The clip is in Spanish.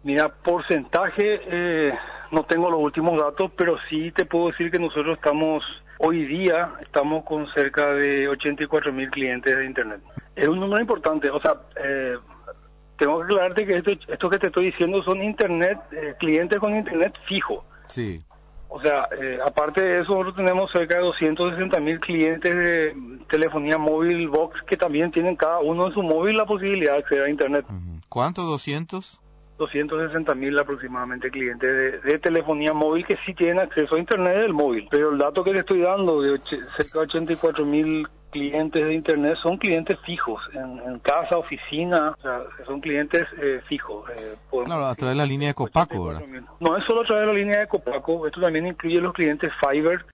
Mira, porcentaje, no tengo los últimos datos, pero sí te puedo decir que nosotros hoy día estamos con cerca de 84.000 clientes de Internet. Es un número importante, o sea, tengo que aclararte que esto que te estoy diciendo son Internet, clientes con Internet fijo. Sí. O sea, aparte de eso, nosotros tenemos cerca de 260.000 clientes de telefonía móvil box que también tienen cada uno en su móvil la posibilidad de acceder a Internet. ¿Cuánto? ¿200? 260.000 aproximadamente clientes de telefonía móvil que sí tienen acceso a Internet del móvil. Pero el dato que te estoy dando de cerca de 84.000 clientes de Internet son clientes fijos, en casa, oficina, o sea, son clientes fijos. Claro, a través de la línea de Copaco, ¿verdad? No es solo a través de la línea de Copaco, esto también incluye los clientes Fiber,